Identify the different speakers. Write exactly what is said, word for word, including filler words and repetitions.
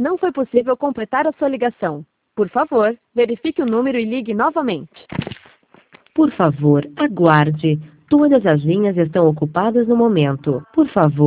Speaker 1: Não foi possível completar a sua ligação. Por favor, verifique o número e ligue novamente.
Speaker 2: Por favor, aguarde. Todas as linhas estão ocupadas no momento. Por favor.